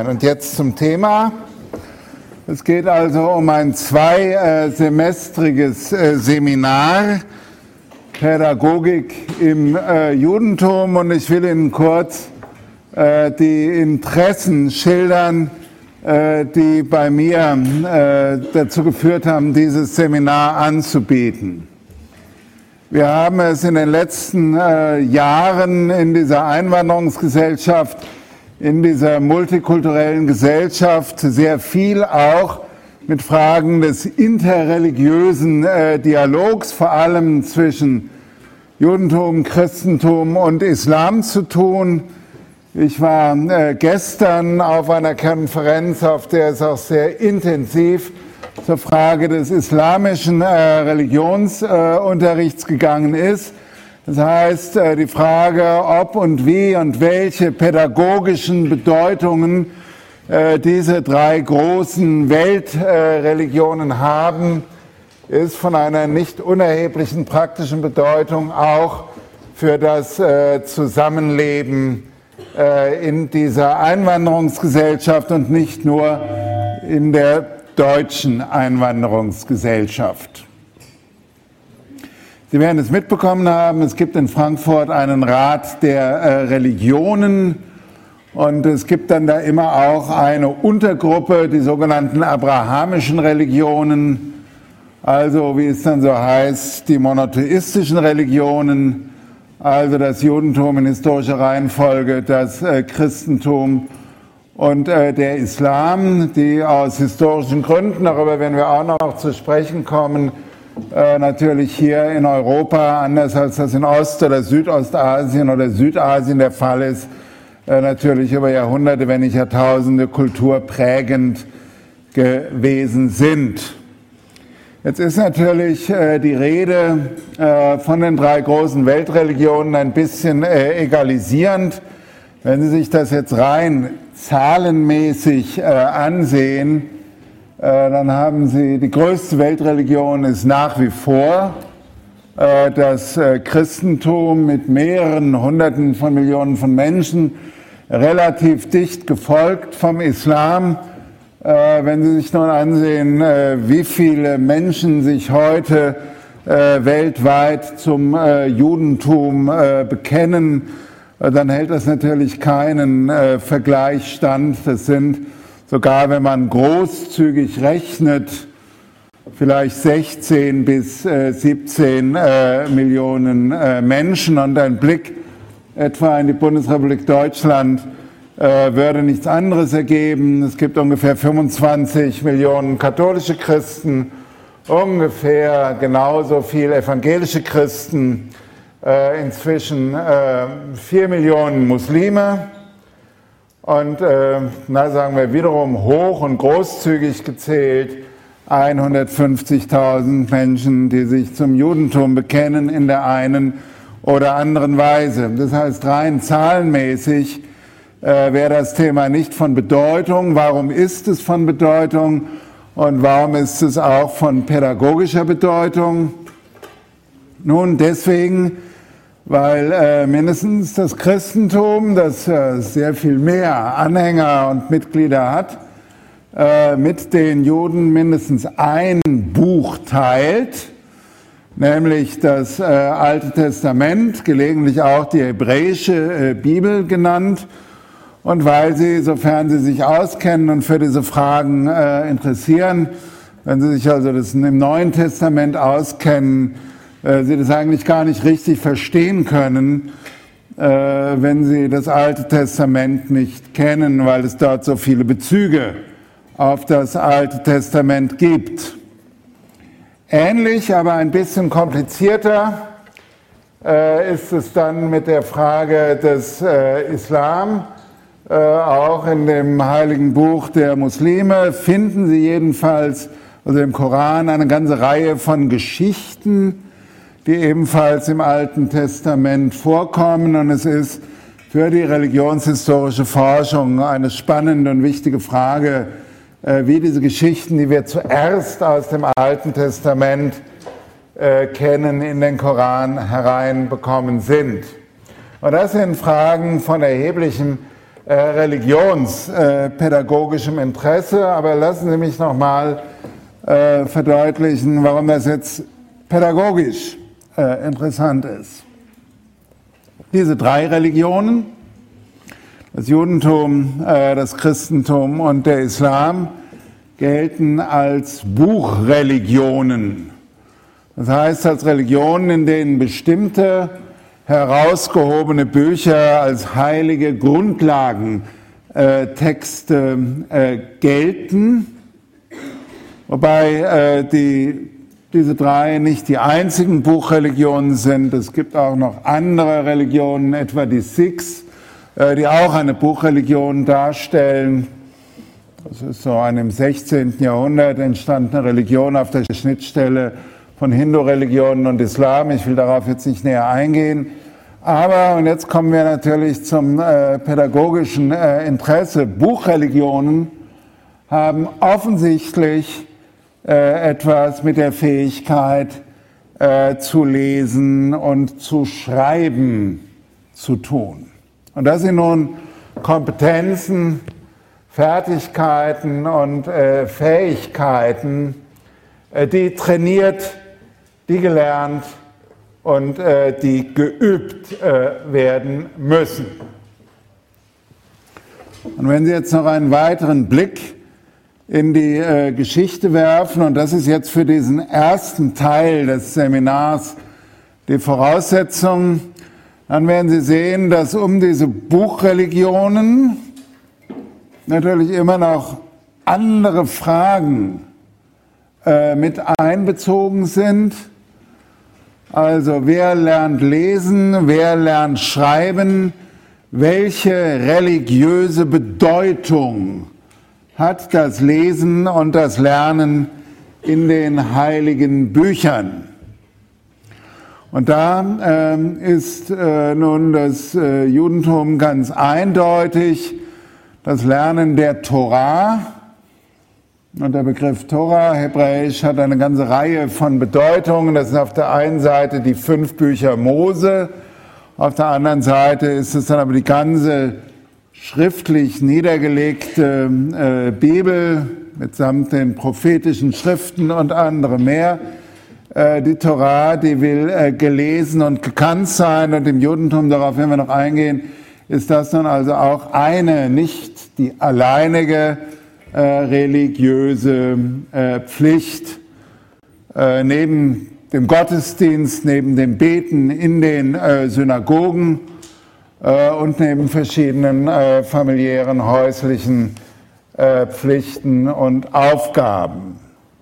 Und jetzt zum Thema. Es geht also um ein zweisemestriges Seminar Pädagogik im Judentum, und ich will Ihnen kurz die Interessen schildern, die bei mir dazu geführt haben, dieses Seminar anzubieten. Wir haben es in den letzten Jahren in dieser Einwanderungsgesellschaft, in dieser multikulturellen Gesellschaft sehr viel auch mit Fragen des interreligiösen Dialogs, vor allem zwischen Judentum, Christentum und Islam zu tun. Ich war gestern auf einer Konferenz, auf der es auch sehr intensiv zur Frage des islamischen Religionsunterrichts gegangen ist. Das heißt, die Frage, ob und wie und welche pädagogischen Bedeutungen diese drei großen Weltreligionen haben, ist von einer nicht unerheblichen praktischen Bedeutung auch für das Zusammenleben in dieser Einwanderungsgesellschaft und nicht nur in der deutschen Einwanderungsgesellschaft. Sie werden es mitbekommen haben, es gibt in Frankfurt einen Rat der Religionen, und es gibt dann da immer auch eine Untergruppe, die sogenannten abrahamischen Religionen, also wie es dann so heißt, die monotheistischen Religionen, also das Judentum in historischer Reihenfolge, das Christentum und der Islam, die aus historischen Gründen, darüber werden wir auch noch zu sprechen kommen, natürlich hier in Europa, anders als das in Ost- oder Südostasien oder Südasien der Fall ist, natürlich über Jahrhunderte, wenn nicht Jahrtausende kulturprägend gewesen sind. Jetzt ist natürlich die Rede von den drei großen Weltreligionen ein bisschen egalisierend. Wenn Sie sich das jetzt rein zahlenmäßig ansehen, dann haben Sie, die größte Weltreligion ist nach wie vor das Christentum mit mehreren Hunderten von Millionen von Menschen, relativ dicht gefolgt vom Islam. Wenn Sie sich nun ansehen, wie viele Menschen sich heute weltweit zum Judentum bekennen, dann hält das natürlich keinen Vergleich stand. Das sind sogar, wenn man großzügig rechnet, vielleicht 16 bis 17 Millionen Menschen. Und ein Blick etwa in die Bundesrepublik Deutschland würde nichts anderes ergeben. Es gibt ungefähr 25 Millionen katholische Christen, ungefähr genauso viel evangelische Christen, inzwischen 4 Millionen Muslime. Und sagen wir wiederum hoch und großzügig gezählt 150.000 Menschen, die sich zum Judentum bekennen in der einen oder anderen Weise. Das heißt, rein zahlenmäßig wäre das Thema nicht von Bedeutung. Warum ist es von Bedeutung und warum ist es auch von pädagogischer Bedeutung? Nun, deswegen, weil mindestens das Christentum, das sehr viel mehr Anhänger und Mitglieder hat, mit den Juden mindestens ein Buch teilt, nämlich das Alte Testament, gelegentlich auch die hebräische Bibel genannt. Und weil Sie, sofern Sie sich auskennen und für diese Fragen interessieren, wenn Sie sich also das im Neuen Testament auskennen, Sie das eigentlich gar nicht richtig verstehen können, wenn Sie das Alte Testament nicht kennen, weil es dort so viele Bezüge auf das Alte Testament gibt. Ähnlich, aber ein bisschen komplizierter ist es dann mit der Frage des Islam. Auch in dem heiligen Buch der Muslime finden Sie jedenfalls, also im Koran, eine ganze Reihe von Geschichten, die ebenfalls im Alten Testament vorkommen. Und es ist für die religionshistorische Forschung eine spannende und wichtige Frage, wie diese Geschichten, die wir zuerst aus dem Alten Testament kennen, in den Koran hereinbekommen sind. Und das sind Fragen von erheblichem religionspädagogischem Interesse. Aber lassen Sie mich nochmal verdeutlichen, warum das jetzt pädagogisch interessant ist. Diese drei Religionen, das Judentum, das Christentum und der Islam, gelten als Buchreligionen. Das heißt, als Religionen, in denen bestimmte herausgehobene Bücher als heilige Grundlagentexte gelten, wobei diese drei nicht die einzigen Buchreligionen sind. Es gibt auch noch andere Religionen, etwa die Sikhs, die auch eine Buchreligion darstellen. Das ist so eine im 16. Jahrhundert entstandene Religion auf der Schnittstelle von Hindu-Religionen und Islam. Ich will darauf jetzt nicht näher eingehen. Aber, und jetzt kommen wir natürlich zum pädagogischen Interesse, Buchreligionen haben offensichtlich etwas mit der Fähigkeit zu lesen und zu schreiben zu tun. Und das sind nun Kompetenzen, Fertigkeiten und Fähigkeiten, die trainiert, die gelernt und die geübt werden müssen. Und wenn Sie jetzt noch einen weiteren Blick in die Geschichte werfen, und das ist jetzt für diesen ersten Teil des Seminars die Voraussetzung, dann werden Sie sehen, dass um diese Buchreligionen natürlich immer noch andere Fragen mit einbezogen sind. Also wer lernt lesen, wer lernt schreiben, welche religiöse Bedeutung hat das Lesen und das Lernen in den heiligen Büchern. Und da ist nun das Judentum ganz eindeutig das Lernen der Torah. Und der Begriff Torah, hebräisch, hat eine ganze Reihe von Bedeutungen. Das sind auf der einen Seite die 5 Bücher Mose, auf der anderen Seite ist es dann aber die ganze schriftlich niedergelegte Bibel mitsamt den prophetischen Schriften und andere mehr. Die Torah, die will gelesen und gekannt sein, und im Judentum, darauf werden wir noch eingehen, ist das dann also auch eine, nicht die alleinige religiöse Pflicht, neben dem Gottesdienst, neben dem Beten in den Synagogen und neben verschiedenen familiären, häuslichen Pflichten und Aufgaben.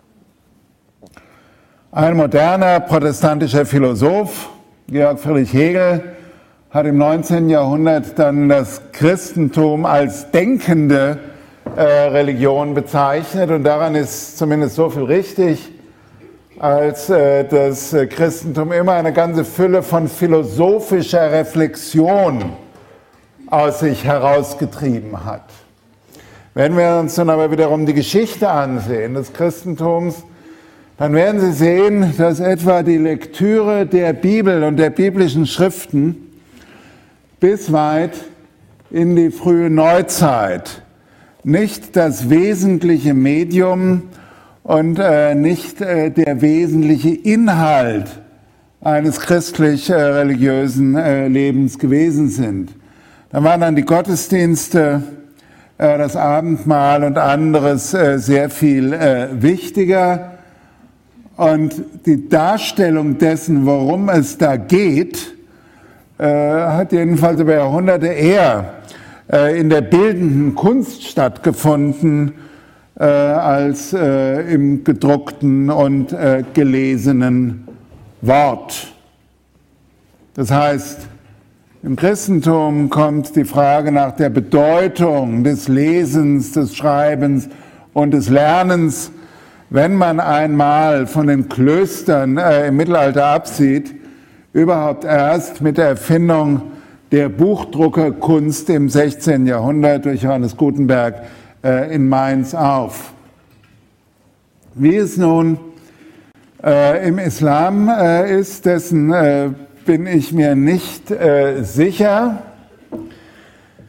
Ein moderner protestantischer Philosoph, Georg Friedrich Hegel, hat im 19. Jahrhundert dann das Christentum als denkende Religion bezeichnet, und daran ist zumindest so viel richtig, als das Christentum immer eine ganze Fülle von philosophischer Reflexion aus sich herausgetrieben hat. Wenn wir uns dann aber wiederum die Geschichte ansehen des Christentums, dann werden Sie sehen, dass etwa die Lektüre der Bibel und der biblischen Schriften bis weit in die frühe Neuzeit nicht das wesentliche Medium und nicht der wesentliche Inhalt eines christlich-religiösen Lebens gewesen sind. Da waren dann die Gottesdienste, das Abendmahl und anderes sehr viel wichtiger. Und die Darstellung dessen, worum es da geht, hat jedenfalls über Jahrhunderte eher in der bildenden Kunst stattgefunden als im gedruckten und gelesenen Wort. Das heißt, im Christentum kommt die Frage nach der Bedeutung des Lesens, des Schreibens und des Lernens, wenn man einmal von den Klöstern im Mittelalter absieht, überhaupt erst mit der Erfindung der Buchdruckerkunst im 16. Jahrhundert durch Johannes Gutenberg in Mainz auf. Wie es nun im Islam ist, dessen bin ich mir nicht sicher.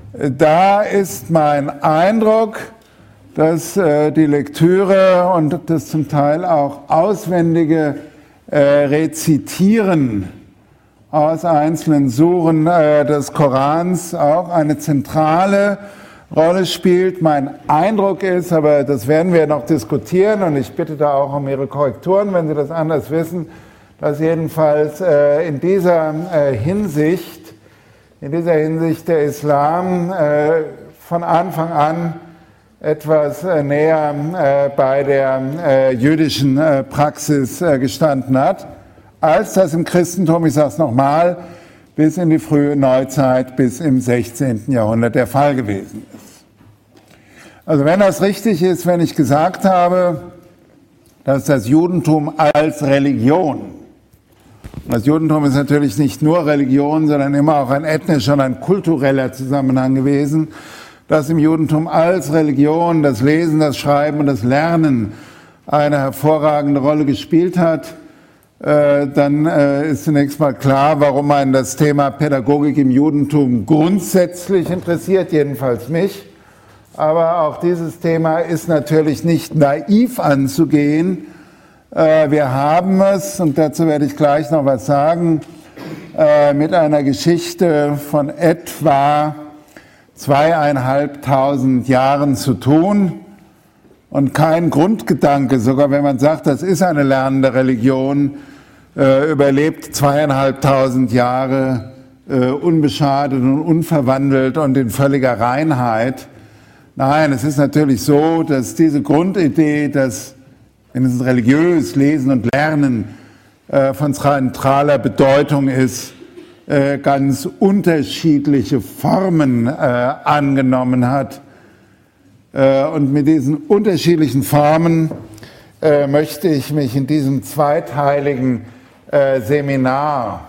Da ist mein Eindruck, dass die Lektüre und das zum Teil auch auswendige Rezitieren aus einzelnen Suren des Korans auch eine zentrale Rolle spielt. Mein Eindruck ist, aber das werden wir noch diskutieren und ich bitte da auch um Ihre Korrekturen, wenn Sie das anders wissen, dass jedenfalls in dieser Hinsicht der Islam von Anfang an etwas näher bei der jüdischen Praxis gestanden hat, als das im Christentum, ich sage es nochmal, bis in die frühe Neuzeit, bis im 16. Jahrhundert der Fall gewesen ist. Also wenn das richtig ist, wenn ich gesagt habe, dass das Judentum als Religion, das Judentum ist natürlich nicht nur Religion, sondern immer auch ein ethnischer und ein kultureller Zusammenhang gewesen, dass im Judentum als Religion das Lesen, das Schreiben und das Lernen eine hervorragende Rolle gespielt hat, dann ist zunächst mal klar, warum einen das Thema Pädagogik im Judentum grundsätzlich interessiert, jedenfalls mich. Aber auch dieses Thema ist natürlich nicht naiv anzugehen. Wir haben es, und dazu werde ich gleich noch was sagen, mit einer Geschichte von etwa 2.500 Jahren zu tun und kein Grundgedanke, sogar wenn man sagt, das ist eine lernende Religion, überlebt 2.500 Jahre unbeschadet und unverwandelt und in völliger Reinheit. Nein, es ist natürlich so, dass diese Grundidee, dass mindestens religiös Lesen und Lernen von zentraler Bedeutung ist, ganz unterschiedliche Formen angenommen hat. Und mit diesen unterschiedlichen Formen möchte ich mich in diesem zweiteiligen Seminar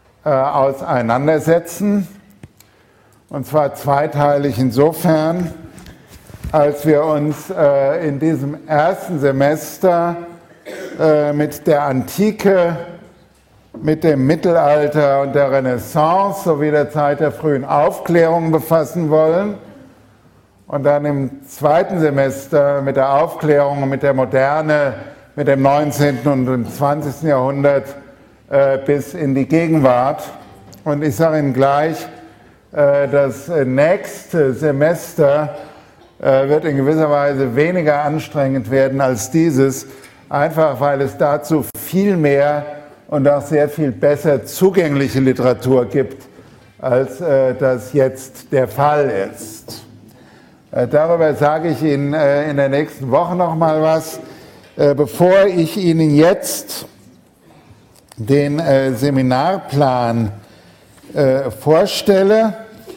auseinandersetzen. Und zwar zweiteilig insofern, als wir uns in diesem ersten Semester mit der Antike, mit dem Mittelalter und der Renaissance sowie der Zeit der frühen Aufklärung befassen wollen und dann im zweiten Semester mit der Aufklärung und mit der Moderne, mit dem 19. und dem 20. Jahrhundert bis in die Gegenwart. Und ich sage Ihnen gleich, das nächste Semester wird in gewisser Weise weniger anstrengend werden als dieses, einfach weil es dazu viel mehr und auch sehr viel besser zugängliche Literatur gibt, als das jetzt der Fall ist. Darüber sage ich Ihnen in der nächsten Woche noch mal was. Bevor ich Ihnen jetzt den Seminarplan vorstelle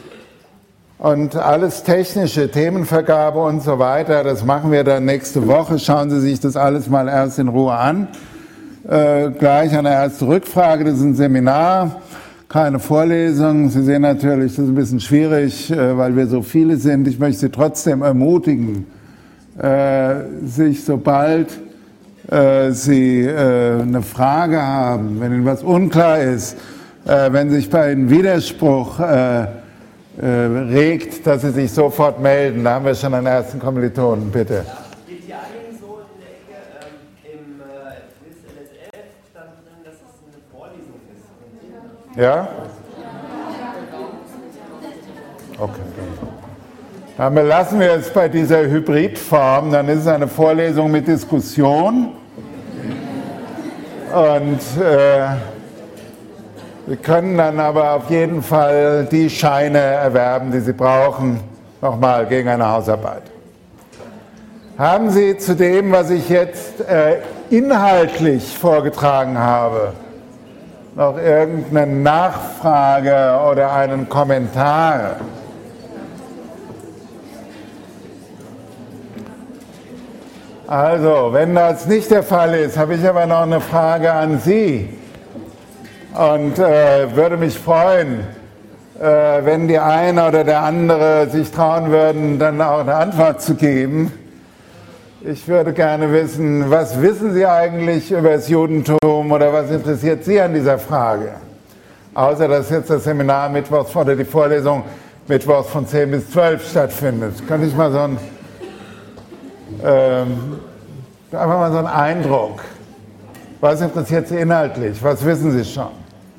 und alles technische, Themenvergabe und so weiter, das machen wir dann nächste Woche. Schauen Sie sich das alles mal erst in Ruhe an. Gleich eine erste Rückfrage, das ist ein Seminar, keine Vorlesung. Sie sehen natürlich, das ist ein bisschen schwierig, weil wir so viele sind. Ich möchte Sie trotzdem ermutigen, sich sobald Sie eine Frage haben, wenn Ihnen was unklar ist, wenn sich bei Ihnen Widerspruch regt, dass Sie sich sofort melden. Da haben wir schon einen ersten Kommilitonen, bitte. Steht hier einigen so in der Ecke, im LS11 stand drin, dass es eine Vorlesung ist. Ja? Okay. Dann belassen wir es bei dieser Hybridform, dann ist es eine Vorlesung mit Diskussion. Und Sie können dann aber auf jeden Fall die Scheine erwerben, die Sie brauchen, nochmal gegen eine Hausarbeit. Haben Sie zu dem, was ich jetzt inhaltlich vorgetragen habe, noch irgendeine Nachfrage oder einen Kommentar? Also, wenn das nicht der Fall ist, habe ich aber noch eine Frage an Sie. Und würde mich freuen, wenn die eine oder der andere sich trauen würden, dann auch eine Antwort zu geben. Ich würde gerne wissen, was wissen Sie eigentlich über das Judentum oder was interessiert Sie an dieser Frage? Außer dass jetzt das Seminar mittwochs oder die Vorlesung mittwochs von 10 bis 12 stattfindet. Könnte ich mal einfach mal so einen Eindruck. Was interessiert Sie inhaltlich? Was wissen Sie schon?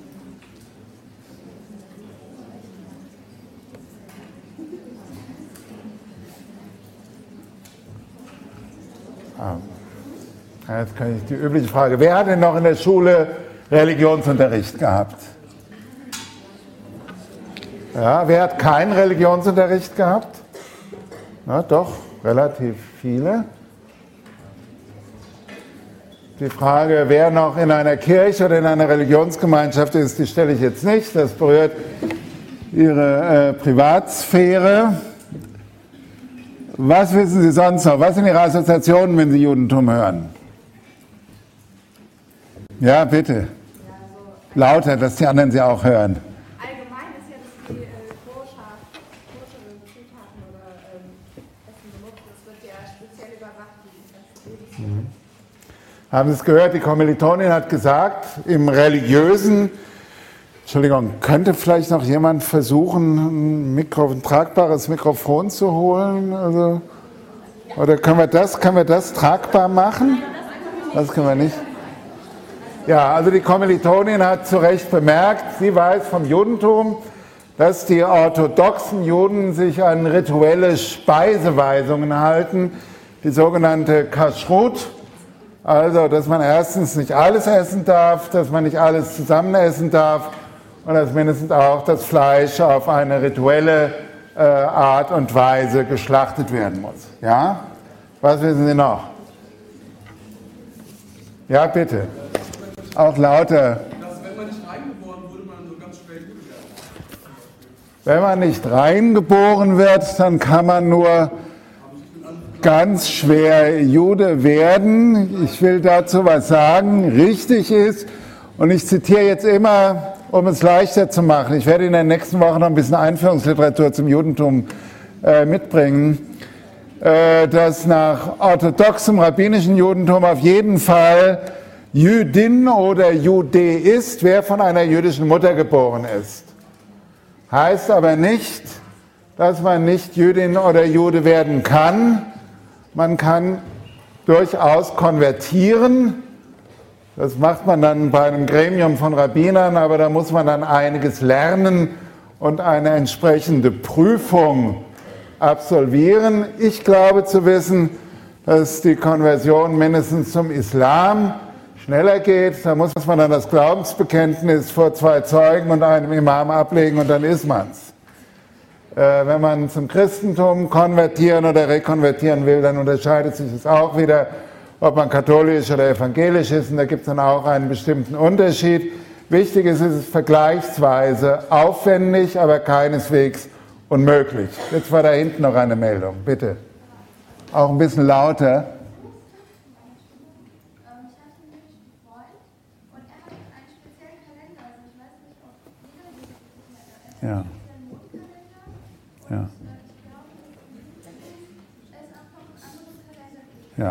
Jetzt kann ich die übliche Frage. Wer hat denn noch in der Schule Religionsunterricht gehabt? Ja, wer hat keinen Religionsunterricht gehabt? Na doch, relativ viele. Die Frage, wer noch in einer Kirche oder in einer Religionsgemeinschaft ist, die stelle ich jetzt nicht. Das berührt Ihre Privatsphäre. Was wissen Sie sonst noch? Was sind Ihre Assoziationen, wenn Sie Judentum hören? Ja, bitte. Lauter, dass die anderen Sie auch hören. Allgemein ist ja, dass die koschere Zutaten oder Essen benutzt, das wird ja speziell überwacht, die Lebensmittel. Haben Sie es gehört? Die Kommilitonin hat gesagt, im religiösen, Entschuldigung, könnte vielleicht noch jemand versuchen, ein tragbares Mikrofon zu holen? Also, oder können wir das tragbar machen? Das können wir nicht. Ja, also die Kommilitonin hat zu Recht bemerkt, sie weiß vom Judentum, dass die orthodoxen Juden sich an rituelle Speiseweisungen halten, die sogenannte Kashrut. Also, dass man erstens nicht alles essen darf, dass man nicht alles zusammen essen darf und dass mindestens auch das Fleisch auf eine rituelle Art und Weise geschlachtet werden muss. Ja? Was wissen Sie noch? Ja, bitte. Auch lauter. Dass, wenn man nicht reingeboren wurde, man nur ganz schwer Jude werden. Wenn man nicht reingeboren wird, dann kann man nur ganz schwer Jude werden. Ich will dazu was sagen. Richtig ist, und ich zitiere jetzt immer, um es leichter zu machen, ich werde in der nächsten Woche noch ein bisschen Einführungsliteratur zum Judentum mitbringen, dass nach orthodoxem rabbinischen Judentum auf jeden Fall Jüdin oder Jude ist, wer von einer jüdischen Mutter geboren ist. Heißt aber nicht, dass man nicht Jüdin oder Jude werden kann. Man kann durchaus konvertieren. Das macht man dann bei einem Gremium von Rabbinern, aber da muss man dann einiges lernen und eine entsprechende Prüfung absolvieren. Ich glaube zu wissen, dass die Konversion mindestens zum Islam schneller geht. Da muss man dann das Glaubensbekenntnis vor 2 Zeugen und einem Imam ablegen und dann ist man's. Wenn man zum Christentum konvertieren oder rekonvertieren will, dann unterscheidet sich es auch wieder, ob man katholisch oder evangelisch ist. Und da gibt es dann auch einen bestimmten Unterschied. Wichtig ist, es ist vergleichsweise aufwendig, aber keineswegs unmöglich. Jetzt war da hinten noch eine Meldung, bitte. Auch ein bisschen lauter. Ja. Ja. Ja.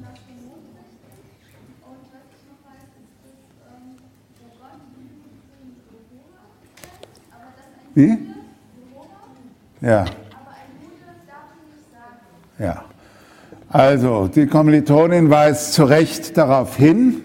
Wie? Ja. Ja. Also, die Kommilitonin weist zu Recht darauf hin,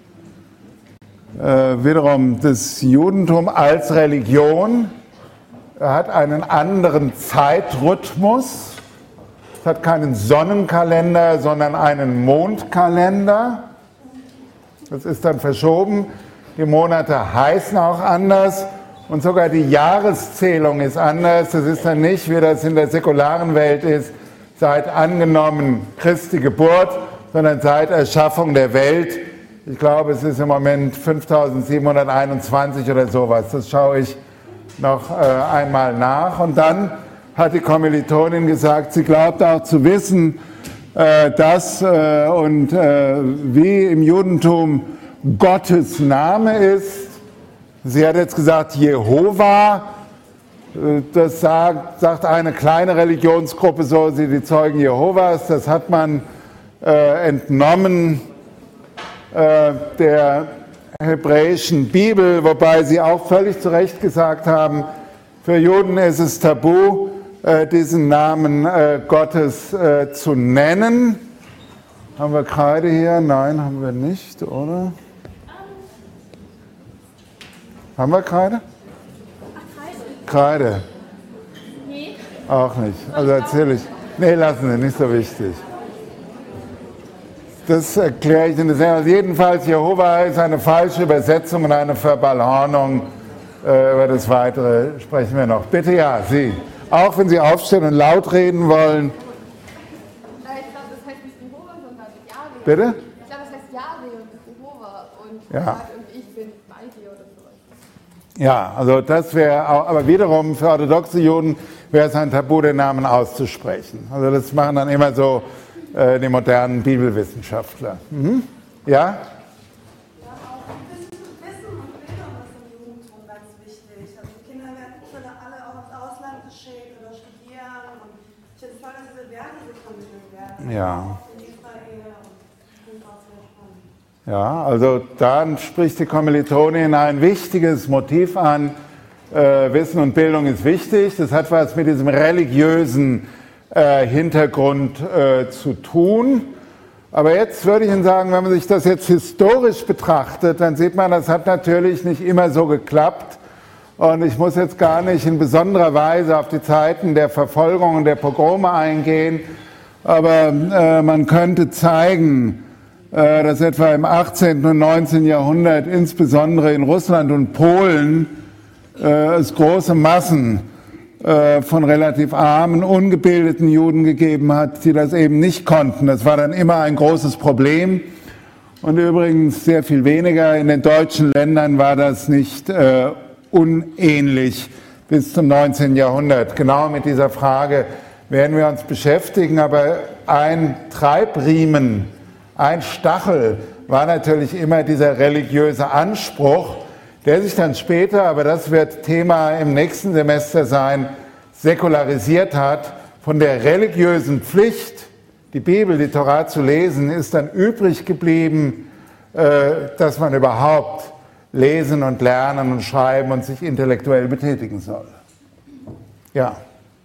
wiederum das Judentum als Religion hat einen anderen Zeitrhythmus. Es hat keinen Sonnenkalender, sondern einen Mondkalender. Das ist dann verschoben. Die Monate heißen auch anders und sogar die Jahreszählung ist anders. Das ist dann nicht, wie das in der säkularen Welt ist, seit angenommen Christi Geburt, sondern seit Erschaffung der Welt. Ich glaube, es ist im Moment 5721 oder sowas. Das schaue ich noch einmal nach. Und dann hat die Kommilitonin gesagt, sie glaubt auch zu wissen, dass und wie im Judentum Gottes Name ist. Sie hat jetzt gesagt Jehova. Das sagt eine kleine Religionsgruppe so, die Zeugen Jehovas. Das hat man entnommen der hebräischen Bibel, wobei sie auch völlig zu Recht gesagt haben, Für Juden ist es tabu, diesen Namen Gottes zu nennen. Haben wir Kreide hier? Nein, haben wir nicht, oder? Haben wir Kreide? Kreide. Nee. Auch nicht. Also erzähle ich. Nee, lassen Sie, nicht so wichtig. Das erkläre ich Ihnen sehr. Also jedenfalls, Jehova ist eine falsche Übersetzung und eine Verballhornung. Über das Weitere sprechen wir noch. Bitte, ja, Sie. Auch wenn Sie aufstehen und laut reden wollen. Ich glaube, das heißt nicht Jehova, sondern Jahwe. Bitte? Ich glaube, das heißt Jahwe und nicht Jehova. Und Ja. sagt irgendwie, ich bin bei dir oder so. Ja, also das wäre auch, aber wiederum für orthodoxe Juden wäre es ein Tabu, den Namen auszusprechen. Also das machen dann immer so die modernen Bibelwissenschaftler. Mhm. Ja? Wissen und Bildung ist im Judentum ganz wichtig. Also die Kinder werden alle auch ins Ausland geschickt oder studieren. Und ich finde es toll, dass diese Werte so vermittelt werden. Ja. Auch in Israel. Und ich finde es auch sehr spannend. Ja, also dann spricht die Kommilitonin ein wichtiges Motiv an. Wissen und Bildung ist wichtig. Das hat was mit diesem religiösen Hintergrund zu tun. Aber jetzt würde ich Ihnen sagen, wenn man sich das jetzt historisch betrachtet, dann sieht man, das hat natürlich nicht immer so geklappt. Und ich muss jetzt gar nicht in besonderer Weise auf die Zeiten der Verfolgung und der Pogrome eingehen. Aber man könnte zeigen, dass etwa im 18. und 19. Jahrhundert, insbesondere in Russland und Polen, es große Massen von relativ armen, ungebildeten Juden gegeben hat, die das eben nicht konnten. Das war dann immer ein großes Problem. Und übrigens sehr viel weniger in den deutschen Ländern war das nicht unähnlich bis zum 19. Jahrhundert. Genau mit dieser Frage werden wir uns beschäftigen. Aber ein Treibriemen, ein Stachel war natürlich immer dieser religiöse Anspruch, der sich dann später, aber das wird Thema im nächsten Semester sein, säkularisiert hat. Von der religiösen Pflicht, die Bibel, die Torah zu lesen, ist dann übrig geblieben, dass man überhaupt lesen und lernen und schreiben und sich intellektuell betätigen soll. Ja.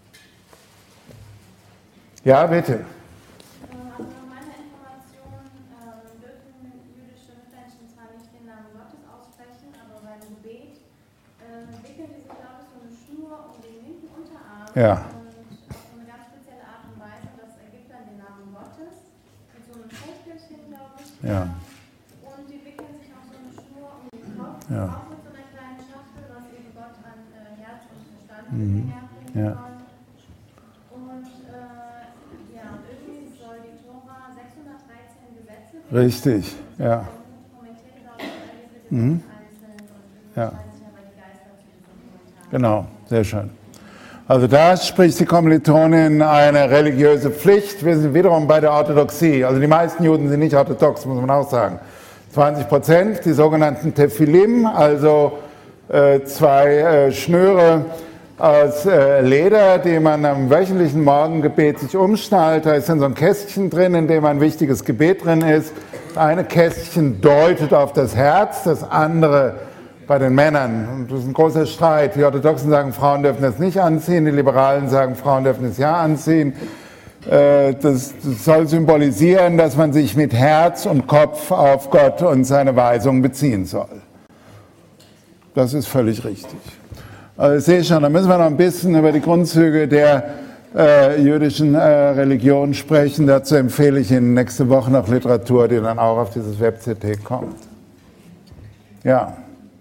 Ja, bitte. Also nach meiner Information dürfen jüdische Mitmenschen zwar nicht den Namen Gottes aussprechen, aber beim Gebet wickeln die sich, glaube ich, so eine Schnur um den linken Unterarm Ja. und auf so eine ganz spezielle Art und Weise, das ergibt dann den Namen Gottes mit so einem Schächtelchen, glaube ich. Ja. Und die wickeln sich noch so eine Schnur um den Kopf, Ja. auch mit so einer kleinen Schachtel, was eben Gott an Herz und Verstand herbringen Ja. soll. Und ja, irgendwie soll die Tora 613 Gesetze Richtig, ja. kommentiert, glaube ich, alle Gesetze einzeln und Ja. entscheiden sich aber die Geister zu diesem Kommentar. Genau, sehr schön. Also da spricht die Kommilitonin eine religiöse Pflicht. Wir sind wiederum bei der Orthodoxie. Also die meisten Juden sind nicht orthodox, muss man auch sagen. 20%, die sogenannten Tephilim, also zwei Schnüre aus Leder, die man am wöchentlichen Morgengebet sich umschnallt. Da ist dann so ein Kästchen drin, in dem ein wichtiges Gebet drin ist. Das eine Kästchen deutet auf das Herz, das andere bei den Männern. Und das ist ein großer Streit. Die Orthodoxen sagen, Frauen dürfen das nicht anziehen. Die Liberalen sagen, Frauen dürfen es ja anziehen. Das soll symbolisieren, dass man sich mit Herz und Kopf auf Gott und seine Weisung beziehen soll. Das ist völlig richtig. Also ich sehe schon, da müssen wir noch ein bisschen über die Grundzüge der jüdischen Religion sprechen. Dazu empfehle ich Ihnen nächste Woche noch Literatur, die dann auch auf dieses WebCT kommt. Ja.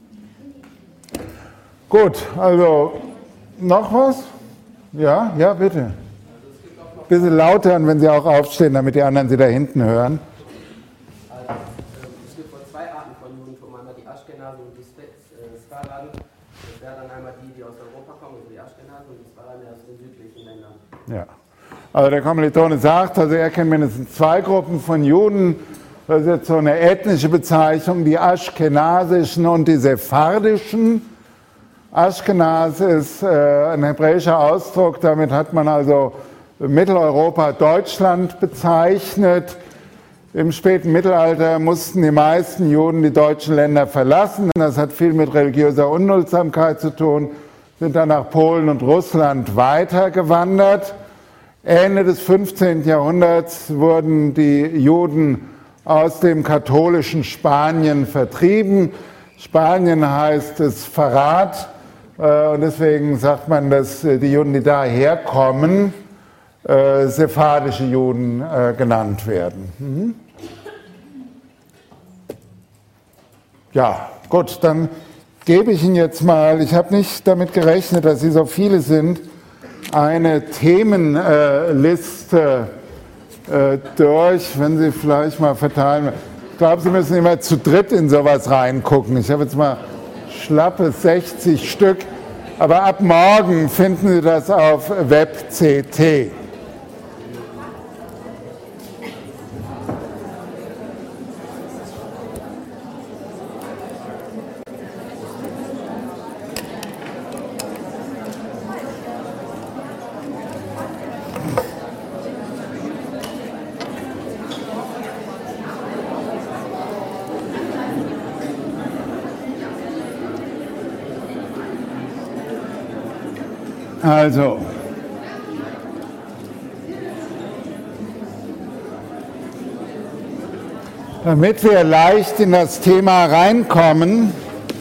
Gut, also noch was? Ja, ja, bitte. Ein bisschen lauter, und wenn Sie auch aufstehen, damit die anderen Sie da hinten hören. Also, es gibt wohl zwei Arten von Judentum, einmal die Aschkenasen und die Sfaraden. Das wären dann einmal die aus Europa kommen, also die Aschkenasen, und die Sfaraden aus den südlichen Ländern. Ja. Also der Kommilitone sagt, also er kennt mindestens zwei Gruppen von Juden. Das ist jetzt so eine ethnische Bezeichnung, die aschkenasischen und die sephardischen. Aschkenaz ist ein hebräischer Ausdruck, damit hat man also Mitteleuropa, Deutschland bezeichnet. Im späten Mittelalter mussten die meisten Juden die deutschen Länder verlassen. Das hat viel mit religiöser Unduldsamkeit zu tun. sind dann nach Polen und Russland weitergewandert. Ende des 15. Jahrhunderts wurden die Juden aus dem katholischen Spanien vertrieben. Spanien heißt es Verrat und deswegen sagt man, dass die Juden, die daher kommen, sephardische Juden genannt werden. Ja, gut, dann gebe ich Ihnen jetzt mal, ich habe nicht damit gerechnet, dass Sie so viele sind, eine Themenliste durch, wenn Sie vielleicht mal verteilen. Ich glaube, Sie müssen immer zu dritt in sowas reingucken. Ich habe jetzt mal schlappe 60 Stück, aber ab morgen finden Sie das auf WebCT. Also, damit wir leicht in das Thema reinkommen,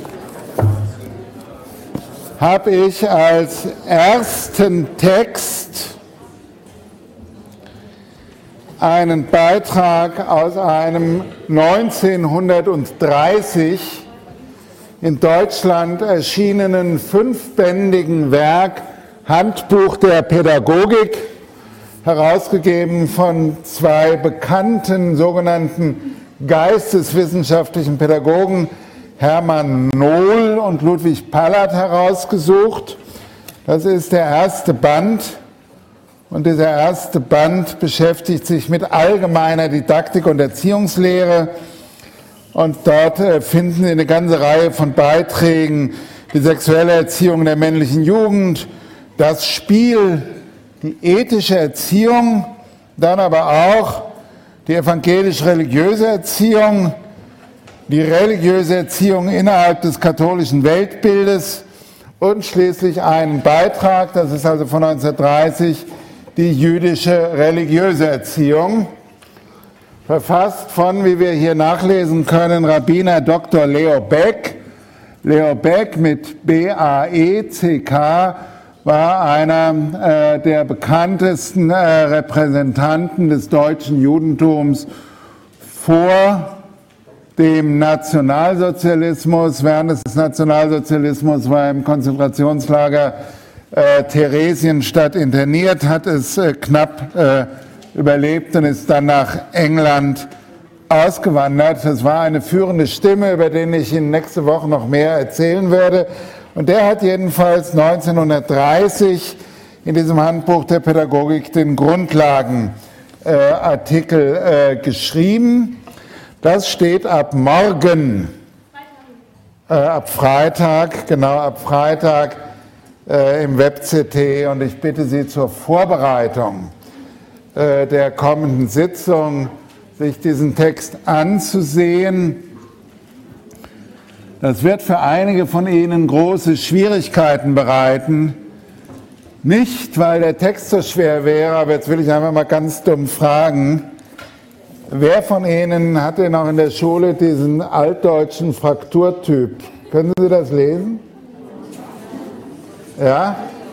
habe ich als ersten Text einen Beitrag aus einem 1930 in Deutschland erschienenen 5-bändigen Werk Handbuch der Pädagogik, herausgegeben von 2 bekannten sogenannten geisteswissenschaftlichen Pädagogen, Hermann Nohl und Ludwig Pallert, herausgesucht. Das ist der erste Band und dieser erste Band beschäftigt sich mit allgemeiner Didaktik und Erziehungslehre und dort finden Sie eine ganze Reihe von Beiträgen, die sexuelle Erziehung der männlichen Jugend, das Spiel, die ethische Erziehung, dann aber auch die evangelisch-religiöse Erziehung, die religiöse Erziehung innerhalb des katholischen Weltbildes und schließlich einen Beitrag, das ist also von 1930, die jüdische religiöse Erziehung, verfasst von, wie wir hier nachlesen können, Rabbiner Dr. Leo Baeck. Leo Baeck mit B-A-E-C-K war einer der bekanntesten Repräsentanten des deutschen Judentums vor dem Nationalsozialismus. Während des Nationalsozialismus war er im Konzentrationslager Theresienstadt interniert, hat es knapp überlebt und ist dann nach England ausgewandert. Das war eine führende Stimme, über den ich Ihnen nächste Woche noch mehr erzählen werde. Und der hat jedenfalls 1930 in diesem Handbuch der Pädagogik den Grundlagenartikel geschrieben. Das steht ab morgen, ab Freitag, genau ab Freitag im WebCT. Und ich bitte Sie zur Vorbereitung der kommenden Sitzung, sich diesen Text anzusehen. Das wird für einige von Ihnen große Schwierigkeiten bereiten. Nicht, weil der Text so schwer wäre, aber jetzt will ich einfach mal ganz dumm fragen. Wer von Ihnen hatte noch in der Schule diesen altdeutschen Frakturtyp? Können Sie das lesen? Ja?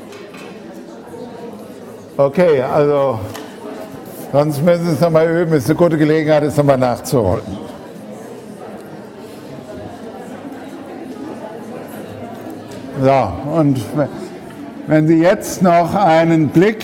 Okay, also sonst müssen Sie es nochmal üben. Es ist eine gute Gelegenheit, es nochmal nachzuholen. So, und wenn Sie jetzt noch einen Blick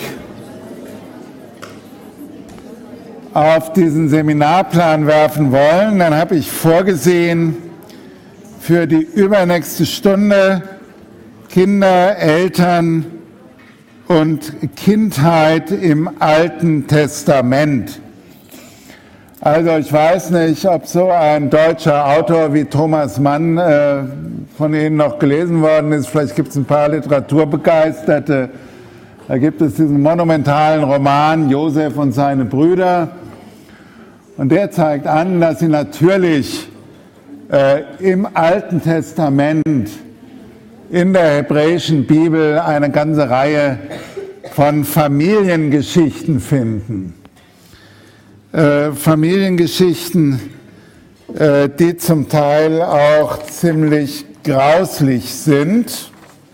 auf diesen Seminarplan werfen wollen, dann habe ich vorgesehen für die übernächste Stunde Kinder, Eltern und Kindheit im Alten Testament. Also ich weiß nicht, ob so ein deutscher Autor wie Thomas Mann von Ihnen noch gelesen worden ist. Vielleicht gibt es ein paar Literaturbegeisterte. Da gibt es diesen monumentalen Roman Josef und seine Brüder. Und der zeigt an, dass sie natürlich im Alten Testament in der hebräischen Bibel eine ganze Reihe von Familiengeschichten finden. Familiengeschichten, die zum Teil auch ziemlich grauslich sind.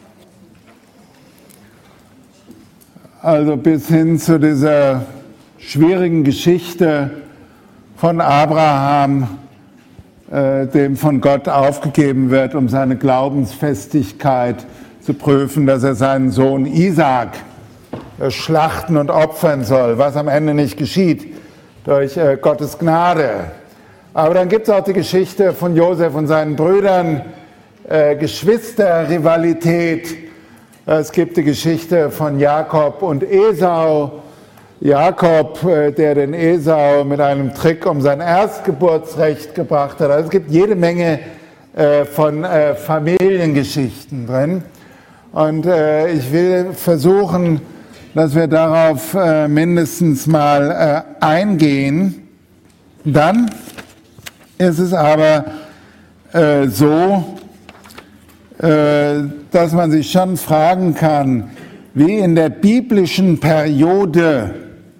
Also bis hin zu dieser schwierigen Geschichte von Abraham, dem von Gott aufgegeben wird, um seine Glaubensfestigkeit zu prüfen, dass er seinen Sohn Isaak schlachten und opfern soll, was am Ende nicht geschieht durch Gottes Gnade. Aber dann gibt es auch die Geschichte von Josef und seinen Brüdern, Geschwisterrivalität. Es gibt die Geschichte von Jakob und Esau. Jakob, der den Esau mit einem Trick um sein Erstgeburtsrecht gebracht hat. Also es gibt jede Menge von Familiengeschichten drin. Und ich will versuchen, dass wir darauf mindestens mal eingehen. Dann ist es aber so, dass man sich schon fragen kann, wie in der biblischen Periode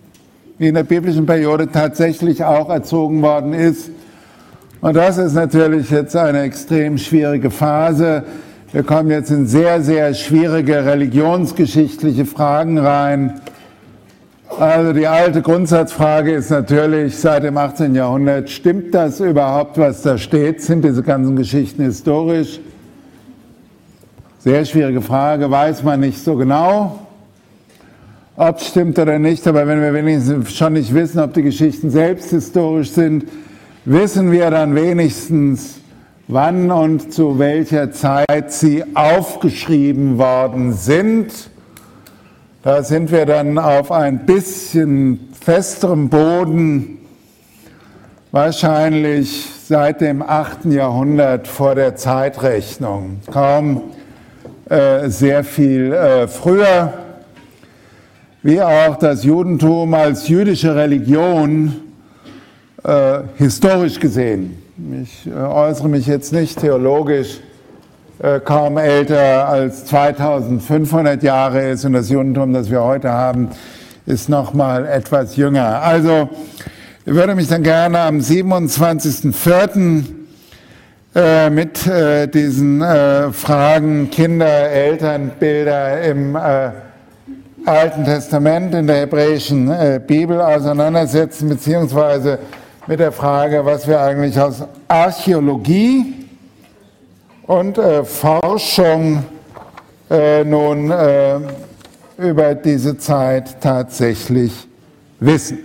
tatsächlich auch erzogen worden ist. Und das ist natürlich jetzt eine extrem schwierige Phase. Wir kommen jetzt in sehr, sehr schwierige religionsgeschichtliche Fragen rein. Also die alte Grundsatzfrage ist natürlich seit dem 18. Jahrhundert, stimmt das überhaupt, was da steht? Sind diese ganzen Geschichten historisch? Sehr schwierige Frage, weiß man nicht so genau, ob es stimmt oder nicht. Aber wenn wir wenigstens schon nicht wissen, ob die Geschichten selbst historisch sind, wissen wir dann wenigstens, wann und zu welcher Zeit sie aufgeschrieben worden sind. Da sind wir dann auf ein bisschen festerem Boden, wahrscheinlich seit dem 8. Jahrhundert vor der Zeitrechnung. Kaum sehr viel früher, wie auch das Judentum als jüdische Religion historisch gesehen. Ich äußere mich jetzt nicht theologisch, kaum älter als 2500 Jahre ist und das Judentum, das wir heute haben, ist noch mal etwas jünger. Also ich würde mich dann gerne am 27.04. Mit diesen Fragen Kinder, Elternbilder im Alten Testament, in der hebräischen Bibel auseinandersetzen, beziehungsweise mit der Frage, was wir eigentlich aus Archäologie und Forschung nun über diese Zeit tatsächlich wissen.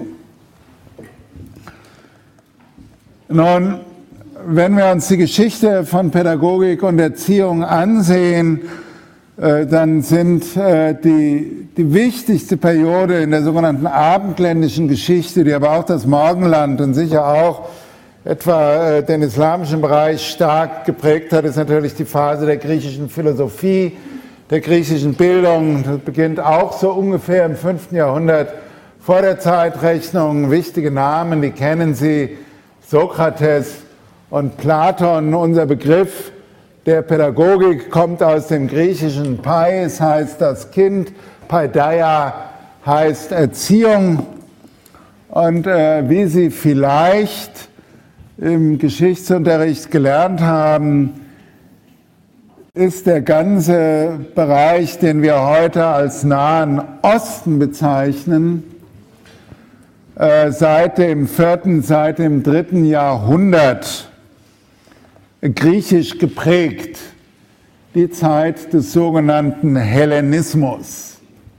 Nun, wenn wir uns die Geschichte von Pädagogik und Erziehung ansehen, dann sind die wichtigste Periode in der sogenannten abendländischen Geschichte, die aber auch das Morgenland und sicher auch etwa den islamischen Bereich stark geprägt hat, ist natürlich die Phase der griechischen Philosophie, der griechischen Bildung. Das beginnt auch so ungefähr im 5. Jahrhundert vor der Zeitrechnung. Wichtige Namen, die kennen Sie, Sokrates und Platon. Unser Begriff der Pädagogik kommt aus dem griechischen Pais, heißt das Kind, Paideia heißt Erziehung. Und wie Sie vielleicht im Geschichtsunterricht gelernt haben, ist der ganze Bereich, den wir heute als Nahen Osten bezeichnen, seit dem 4., seit dem 3. Jahrhundert griechisch geprägt, die Zeit des sogenannten Hellenismus.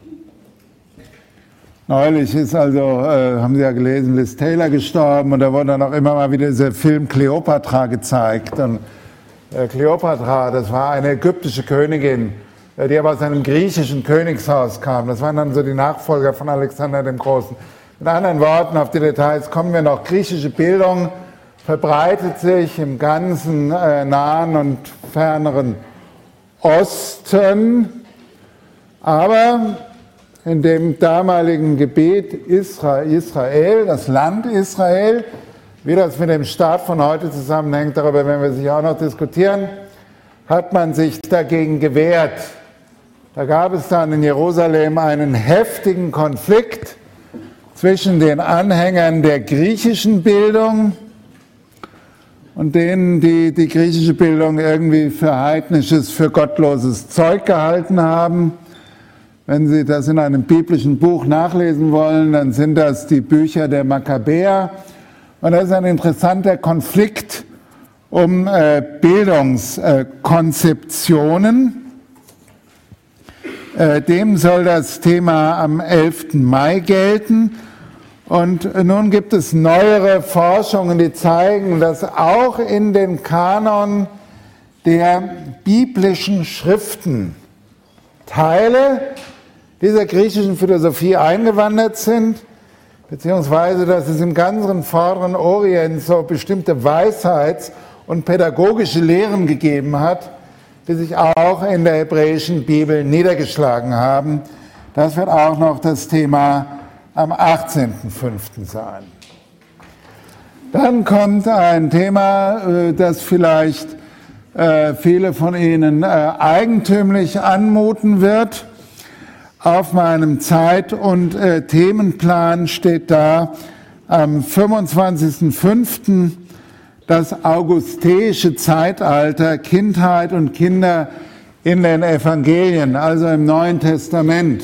Neulich ist also, haben Sie ja gelesen, Liz Taylor gestorben und da wurde dann auch immer mal wieder dieser Film Kleopatra gezeigt. Und Kleopatra, das war eine ägyptische Königin, die aber aus einem griechischen Königshaus kam. Das waren dann so die Nachfolger von Alexander dem Großen. Mit anderen Worten, auf die Details kommen wir noch. Griechische Bildung verbreitet sich im ganzen nahen und ferneren Osten, aber in dem damaligen Gebiet Israel, das Land Israel, wie das mit dem Staat von heute zusammenhängt, darüber werden wir sicher auch noch diskutieren, hat man sich dagegen gewehrt. Da gab es dann in Jerusalem einen heftigen Konflikt zwischen den Anhängern der griechischen Bildung und denen, die die griechische Bildung irgendwie für heidnisches, für gottloses Zeug gehalten haben. Wenn Sie das in einem biblischen Buch nachlesen wollen, dann sind das die Bücher der Makkabäer. Und das ist ein interessanter Konflikt um Bildungskonzeptionen. Dem soll das Thema am 11. Mai gelten. Und nun gibt es neuere Forschungen, die zeigen, dass auch in den Kanon der biblischen Schriften Teile dieser griechischen Philosophie eingewandert sind, beziehungsweise dass es im ganzen vorderen Orient so bestimmte Weisheits- und pädagogische Lehren gegeben hat, die sich auch in der hebräischen Bibel niedergeschlagen haben. Das wird auch noch das Thema am 18.05. sein. Dann kommt ein Thema, das vielleicht viele von Ihnen eigentümlich anmuten wird. Auf meinem Zeit- und Themenplan steht da am 25.05. das augusteische Zeitalter, Kindheit und Kinder in den Evangelien, also im Neuen Testament.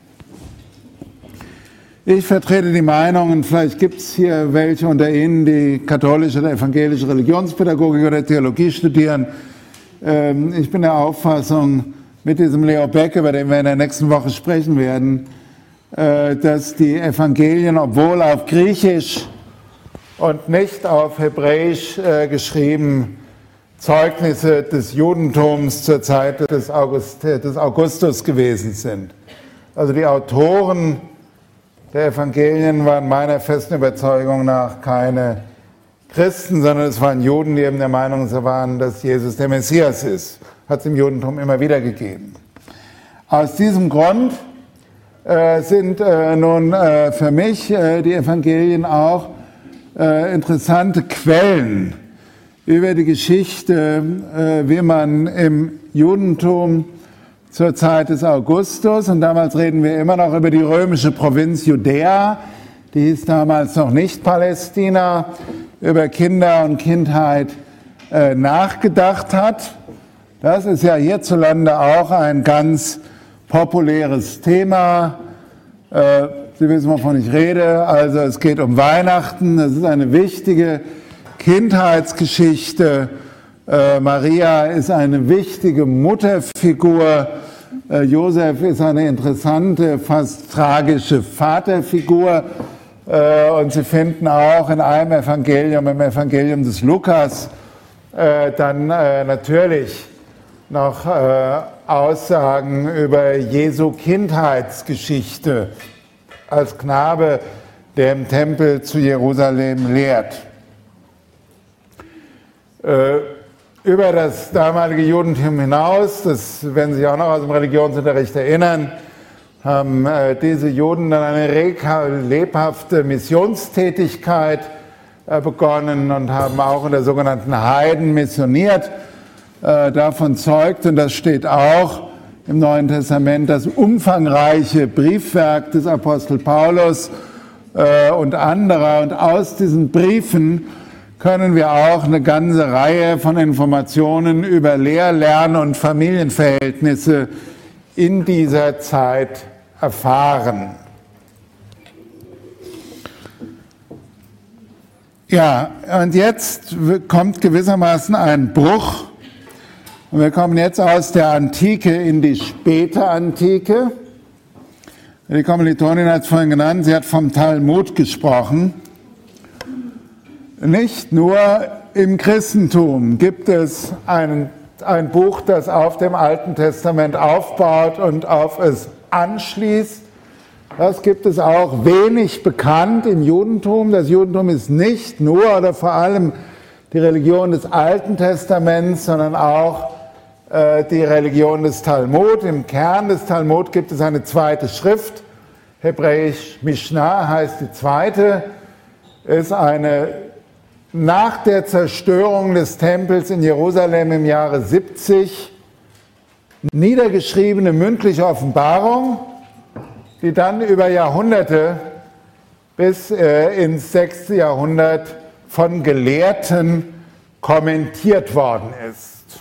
Ich vertrete die Meinung, und vielleicht gibt es hier welche unter Ihnen, die katholische oder evangelische Religionspädagogik oder Theologie studieren. Ich bin der Auffassung, mit diesem Leo Beck, über den wir in der nächsten Woche sprechen werden, dass die Evangelien, obwohl auf Griechisch und nicht auf Hebräisch geschrieben, Zeugnisse des Judentums zur Zeit des Augustus gewesen sind. Also die Autoren der Evangelien waren meiner festen Überzeugung nach keine Christen, sondern es waren Juden, die eben der Meinung waren, dass Jesus der Messias ist. Hat es im Judentum immer wieder gegeben. Aus diesem Grund sind nun für mich die Evangelien auch interessante Quellen über die Geschichte, wie man im Judentum zur Zeit des Augustus, und damals reden wir immer noch über die römische Provinz Judäa, die hieß damals noch nicht Palästina, über Kinder und Kindheit nachgedacht hat. Das ist ja hierzulande auch ein ganz populäres Thema. Sie wissen, wovon ich rede. Also es geht um Weihnachten. Das ist eine wichtige Kindheitsgeschichte. Maria ist eine wichtige Mutterfigur. Josef ist eine interessante, fast tragische Vaterfigur. Und Sie finden auch in einem Evangelium, im Evangelium des Lukas, dann natürlich noch Aussagen über Jesu Kindheitsgeschichte als Knabe, der im Tempel zu Jerusalem lehrt. Über das damalige Judentum hinaus, das werden Sie sich auch noch aus dem Religionsunterricht erinnern, haben diese Juden dann eine lebhafte Missionstätigkeit begonnen und haben auch unter sogenannten Heiden missioniert. Davon zeugt, und das steht auch im Neuen Testament, das umfangreiche Briefwerk des Apostel Paulus und anderer. Und aus diesen Briefen können wir auch eine ganze Reihe von Informationen über Lehr-, Lern- und Familienverhältnisse in dieser Zeit erfahren. Ja, und jetzt kommt gewissermaßen ein Bruch. Und wir kommen jetzt aus der Antike in die späte Antike. Die Kommilitonin hat es vorhin genannt, sie hat vom Talmud gesprochen. Nicht nur im Christentum gibt es ein Buch, das auf dem Alten Testament aufbaut und auf es anschließt. Das gibt es auch wenig bekannt im Judentum. Das Judentum ist nicht nur oder vor allem die Religion des Alten Testaments, sondern auch die Religion des Talmud. Im Kern des Talmud gibt es eine zweite Schrift, hebräisch Mishnah heißt die zweite, ist eine nach der Zerstörung des Tempels in Jerusalem im Jahre 70 niedergeschriebene mündliche Offenbarung, die dann über Jahrhunderte bis ins 6. Jahrhundert von Gelehrten kommentiert worden ist.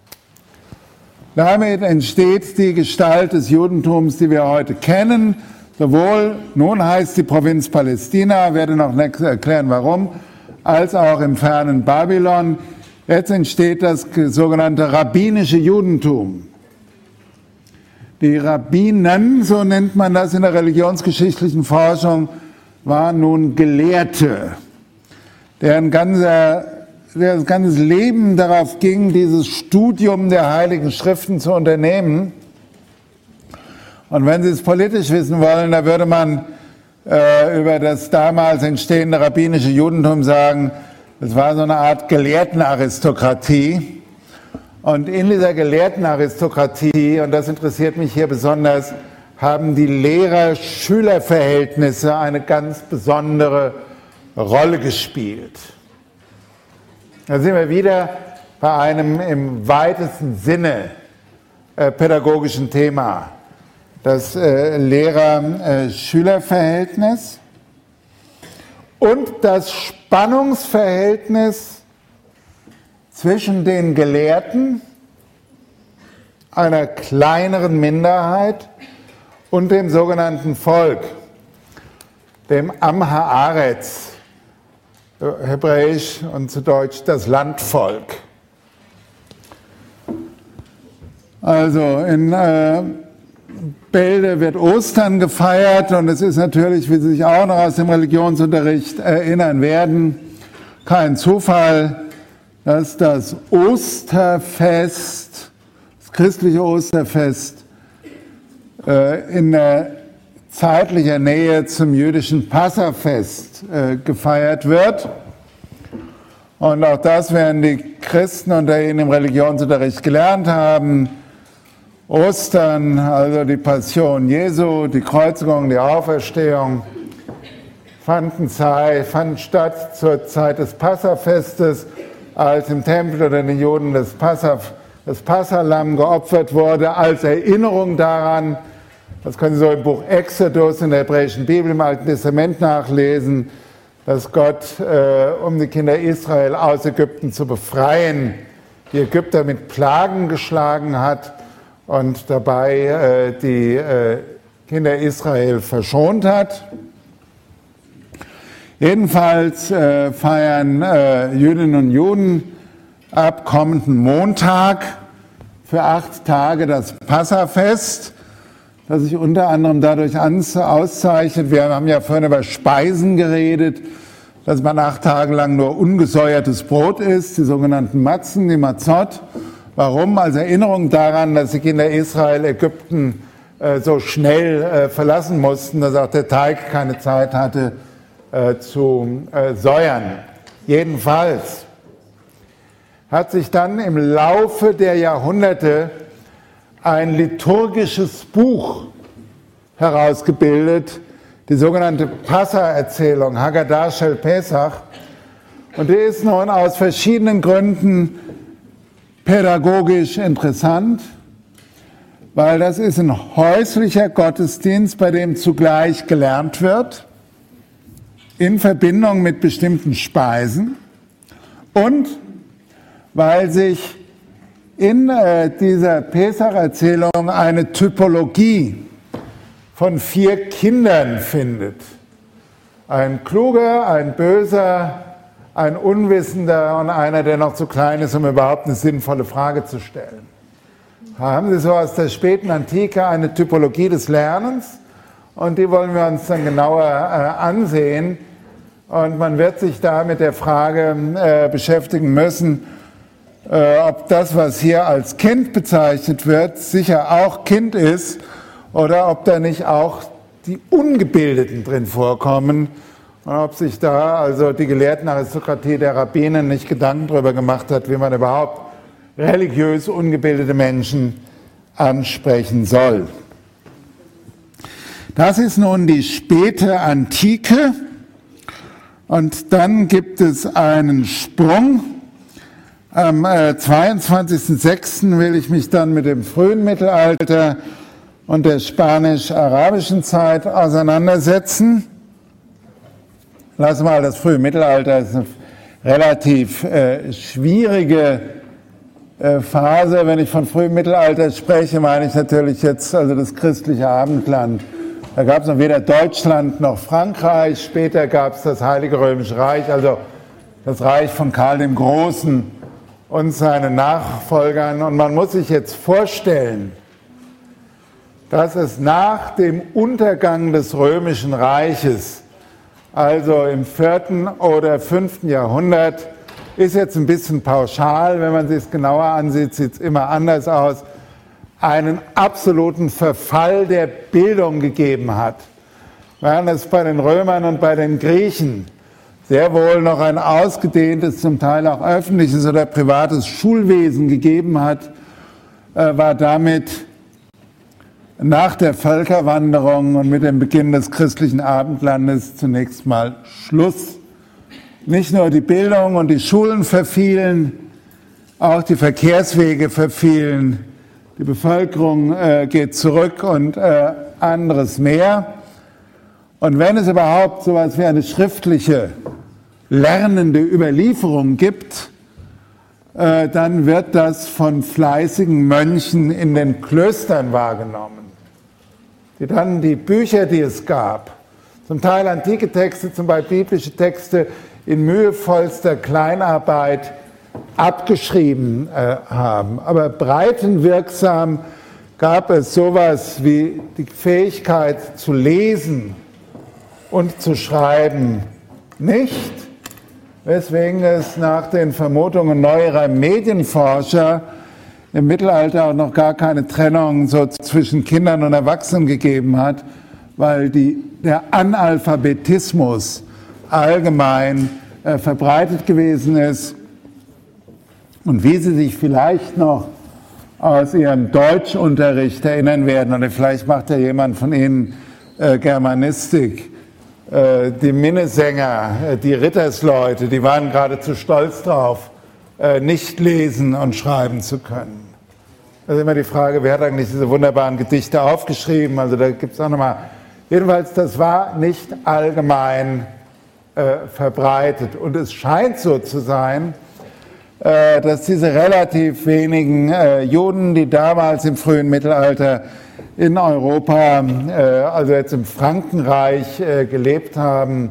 Damit entsteht die Gestalt des Judentums, die wir heute kennen. Sowohl, nun heißt die Provinz Palästina, werde noch erklären warum, als auch im fernen Babylon. Jetzt entsteht das sogenannte rabbinische Judentum. Die Rabbinen, so nennt man das in der religionsgeschichtlichen Forschung, waren nun Gelehrte, deren ganzes Leben darauf ging, dieses Studium der Heiligen Schriften zu unternehmen. Und wenn Sie es politisch wissen wollen, da würde man über das damals entstehende rabbinische Judentum sagen, es war so eine Art Gelehrtenaristokratie. Und in dieser Gelehrtenaristokratie, und das interessiert mich hier besonders, haben die Lehrer-Schüler-Verhältnisse eine ganz besondere Rolle gespielt. Da sind wir wieder bei einem im weitesten Sinne pädagogischen Thema. Das Lehrer-Schüler-Verhältnis und das Spannungsverhältnis zwischen den Gelehrten, einer kleineren Minderheit, und dem sogenannten Volk, dem Am Haaretz, hebräisch und zu Deutsch das Landvolk. Also in Bälde wird Ostern gefeiert und es ist natürlich, wie Sie sich auch noch aus dem Religionsunterricht erinnern werden, kein Zufall, dass das Osterfest, das christliche Osterfest, in zeitlicher Nähe zum jüdischen Passafest gefeiert wird. Und auch das werden die Christen unter ihnen im Religionsunterricht gelernt haben. Ostern, also die Passion Jesu, die Kreuzigung, die Auferstehung, fanden statt zur Zeit des Passafestes, als im Tempel oder den Juden das Passalamm geopfert wurde, als Erinnerung daran. Das können Sie so im Buch Exodus in der hebräischen Bibel im Alten Testament nachlesen, dass Gott, um die Kinder Israel aus Ägypten zu befreien, die Ägypter mit Plagen geschlagen hat und dabei die Kinder Israel verschont hat. Jedenfalls feiern Jüdinnen und Juden ab kommenden Montag für 8 Tage das Passafest, das sich unter anderem dadurch auszeichnet. Wir haben ja vorhin über Speisen geredet, dass man 8 Tage lang nur ungesäuertes Brot isst, die sogenannten Matzen, die Matzot. Warum? Als Erinnerung daran, dass die Kinder Israel Ägypten so schnell verlassen mussten, dass auch der Teig keine Zeit hatte zu säuern. Jedenfalls hat sich dann im Laufe der Jahrhunderte ein liturgisches Buch herausgebildet, die sogenannte Passa-Erzählung, Haggadah Shel Pesach. Und die ist nun aus verschiedenen Gründen pädagogisch interessant, weil das ist ein häuslicher Gottesdienst, bei dem zugleich gelernt wird, in Verbindung mit bestimmten Speisen, und weil sich in dieser Pesach-Erzählung eine Typologie von 4 Kindern findet. Ein Kluger, ein Böser, ein Unwissender und einer, der noch zu klein ist, um überhaupt eine sinnvolle Frage zu stellen. Haben Sie so aus der späten Antike eine Typologie des Lernens, und die wollen wir uns dann genauer ansehen. Und man wird sich da mit der Frage beschäftigen müssen, ob das, was hier als Kind bezeichnet wird, sicher auch Kind ist, oder ob da nicht auch die Ungebildeten drin vorkommen, und ob sich da also die Gelehrtenaristokratie der Rabbinen nicht Gedanken darüber gemacht hat, wie man überhaupt religiös ungebildete Menschen ansprechen soll. Das ist nun die späte Antike. Und dann gibt es einen Sprung. Am 22.06. will ich mich dann mit dem frühen Mittelalter und der spanisch-arabischen Zeit auseinandersetzen. Lassen wir mal das frühe Mittelalter, das ist eine relativ schwierige Phase. Wenn ich von frühem Mittelalter spreche, meine ich natürlich jetzt also das christliche Abendland. Da gab es noch weder Deutschland noch Frankreich, später gab es das Heilige Römische Reich, also das Reich von Karl dem Großen und seinen Nachfolgern. Und man muss sich jetzt vorstellen, dass es nach dem Untergang des Römischen Reiches, also im 4. oder 5. Jahrhundert, ist jetzt ein bisschen pauschal, wenn man sich es genauer ansieht, sieht es immer anders aus, einen absoluten Verfall der Bildung gegeben hat. Während es bei den Römern und bei den Griechen sehr wohl noch ein ausgedehntes, zum Teil auch öffentliches oder privates Schulwesen gegeben hat, war damit nach der Völkerwanderung und mit dem Beginn des christlichen Abendlandes zunächst mal Schluss. Nicht nur die Bildung und die Schulen verfielen, auch die Verkehrswege verfielen, die Bevölkerung geht zurück und anderes mehr. Und wenn es überhaupt so etwas wie eine schriftliche, lernende Überlieferung gibt, dann wird das von fleißigen Mönchen in den Klöstern wahrgenommen, die dann die Bücher, die es gab, zum Teil antike Texte, zum Beispiel biblische Texte, in mühevollster Kleinarbeit abgeschrieben haben. Aber breitenwirksam gab es sowas wie die Fähigkeit zu lesen und zu schreiben nicht, weswegen es nach den Vermutungen neuerer Medienforscher im Mittelalter auch noch gar keine Trennung so zwischen Kindern und Erwachsenen gegeben hat, weil der Analphabetismus allgemein verbreitet gewesen ist. Und wie Sie sich vielleicht noch aus Ihrem Deutschunterricht erinnern werden, oder vielleicht macht ja jemand von Ihnen Germanistik, die Minnesänger, die Rittersleute, die waren geradezu stolz drauf, nicht lesen und schreiben zu können. Das ist immer die Frage, wer hat eigentlich diese wunderbaren Gedichte aufgeschrieben? Also da gibt es auch nochmal. Jedenfalls, das war nicht allgemein verbreitet. Und es scheint so zu sein, dass diese relativ wenigen Juden, die damals im frühen Mittelalter in Europa, also jetzt im Frankenreich gelebt haben,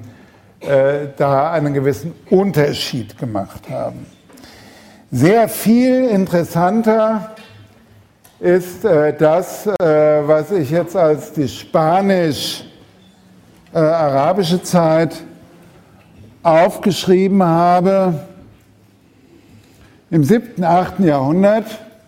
da einen gewissen Unterschied gemacht haben. Sehr viel interessanter ist das, was ich jetzt als die spanisch-arabische Zeit aufgeschrieben habe. Im 7., 8. Jahrhundert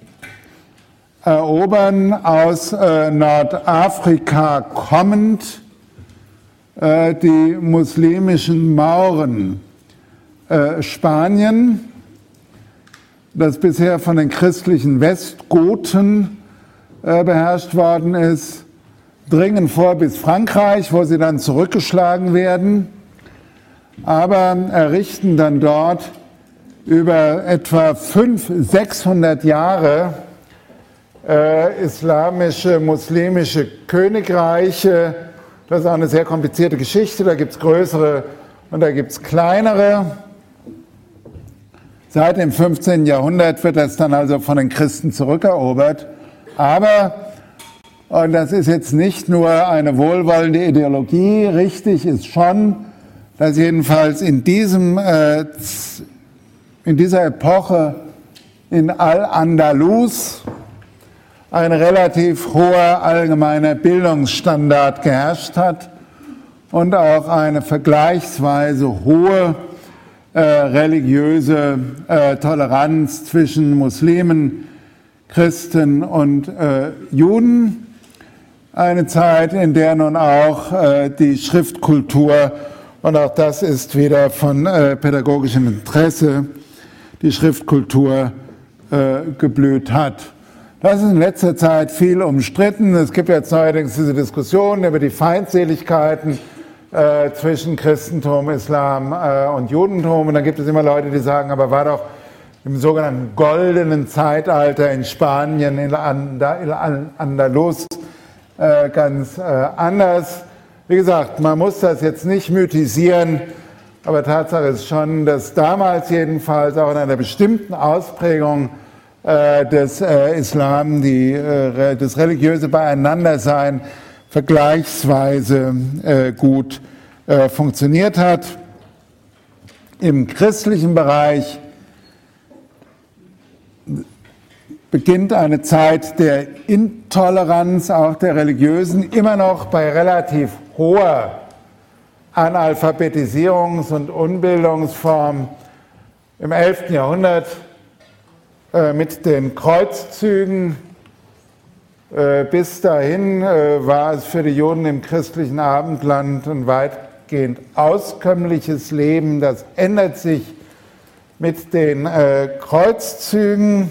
erobern aus Nordafrika kommend die muslimischen Mauren Spanien, das bisher von den christlichen Westgoten beherrscht worden ist, dringen vor bis Frankreich, wo sie dann zurückgeschlagen werden, aber errichten dann dort über etwa 500, 600 Jahre islamische, muslimische Königreiche. Das ist auch eine sehr komplizierte Geschichte, da gibt es größere und da gibt es kleinere. Seit dem 15. Jahrhundert wird das dann also von den Christen zurückerobert. Aber, und das ist jetzt nicht nur eine wohlwollende Ideologie, richtig ist schon, dass jedenfalls in dieser Epoche in Al-Andalus ein relativ hoher allgemeiner Bildungsstandard geherrscht hat und auch eine vergleichsweise hohe religiöse Toleranz zwischen Muslimen, Christen und Juden. Eine Zeit, in der nun auch die Schriftkultur, und auch das ist wieder von pädagogischem Interesse, die Schriftkultur geblüht hat. Das ist in letzter Zeit viel umstritten. Es gibt jetzt neuerdings diese Diskussion über die Feindseligkeiten zwischen Christentum, Islam und Judentum. Und dann gibt es immer Leute, die sagen, aber war doch im sogenannten goldenen Zeitalter in Spanien, in Andalus, ganz anders. Wie gesagt, man muss das jetzt nicht mythisieren, aber Tatsache ist schon, dass damals jedenfalls auch in einer bestimmten Ausprägung des Islam das religiöse Beieinandersein vergleichsweise gut funktioniert hat. Im christlichen Bereich beginnt eine Zeit der Intoleranz, auch der religiösen, immer noch bei relativ hoher Analphabetisierungs- und Unbildungsform. Im 11. Jahrhundert mit den Kreuzzügen. Bis dahin war es für die Juden im christlichen Abendland ein weitgehend auskömmliches Leben. Das ändert sich mit den Kreuzzügen.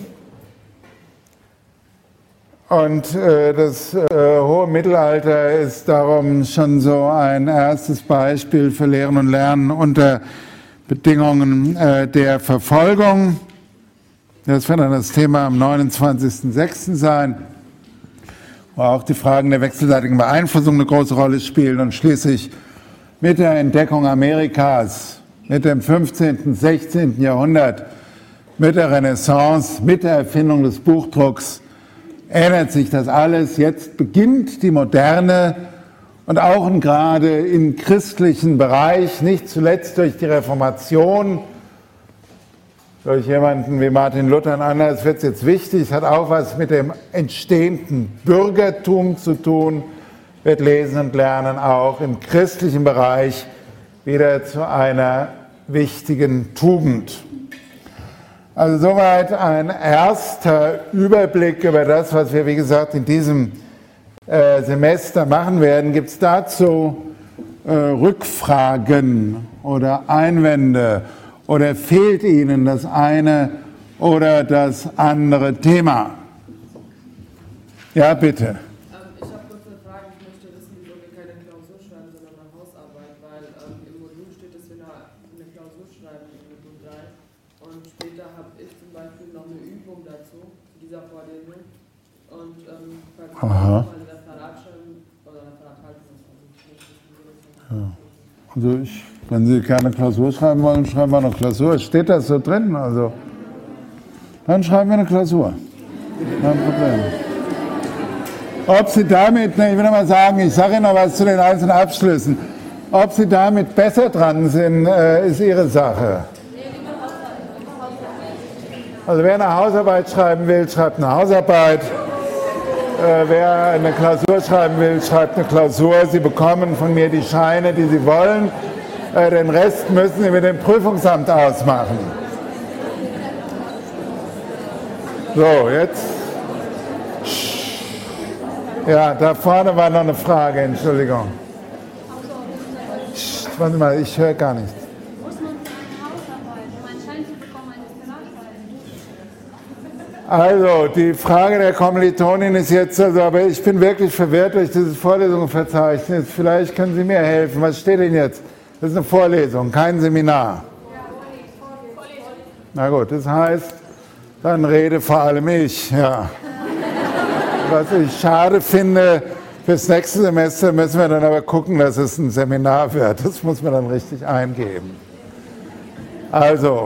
Und das hohe Mittelalter ist darum schon so ein erstes Beispiel für Lehren und Lernen unter Bedingungen der Verfolgung. Das wird dann das Thema am 29.06. sein, wo auch die Fragen der wechselseitigen Beeinflussung eine große Rolle spielen. Und schließlich mit der Entdeckung Amerikas, mit dem 15. und 16. Jahrhundert, mit der Renaissance, mit der Erfindung des Buchdrucks, ändert sich das alles. Jetzt beginnt die Moderne und auch und gerade im christlichen Bereich, nicht zuletzt durch die Reformation, durch jemanden wie Martin Luther und anders wird es jetzt wichtig, es hat auch was mit dem entstehenden Bürgertum zu tun, wird Lesen und Lernen auch im christlichen Bereich wieder zu einer wichtigen Tugend. Also soweit ein erster Überblick über das, was wir, wie gesagt, in diesem Semester machen werden. Gibt es dazu Rückfragen oder Einwände oder fehlt Ihnen das eine oder das andere Thema? Ja, bitte. Ich habe kurz eine Frage. Ich möchte wissen, wieso wir keine Klausur schreiben, sondern eine Hausarbeit, weil im Modul steht, dass wir eine Klausur schreiben im Modul 3 und später habe ich zum Beispiel noch eine Übung dazu, zu dieser Vorlesung und falls wir mal ein Referat schreiben oder Referat halten müssen. Also wenn Sie keine Klausur schreiben wollen, schreiben wir eine Klausur. Steht das so drin? Also, dann schreiben wir eine Klausur. Kein Problem. Ob Sie damit, ich will noch mal sagen, ich sage Ihnen noch was zu den einzelnen Abschlüssen. Ob Sie damit besser dran sind, ist Ihre Sache. Also wer eine Hausarbeit schreiben will, schreibt eine Hausarbeit. Wer eine Klausur schreiben will, schreibt eine Klausur. Sie bekommen von mir die Scheine, die Sie wollen. Den Rest müssen Sie mit dem Prüfungsamt ausmachen. So, jetzt. Ja, da vorne war noch eine Frage, Entschuldigung. Warte mal, ich höre gar nicht. Muss man für eine Hausarbeit, um einen Schein zu bekommen, ein Referat schreiben? Also, die Frage der Kommilitonin ist jetzt, aber ich bin wirklich verwirrt durch dieses Vorlesungsverzeichnis. Vielleicht können Sie mir helfen. Was steht denn jetzt? Das ist eine Vorlesung, kein Seminar. Na gut, das heißt, dann rede vor allem ich. Ja. Was ich schade finde, fürs nächste Semester müssen wir dann aber gucken, dass es ein Seminar wird. Das muss man dann richtig eingeben. Also,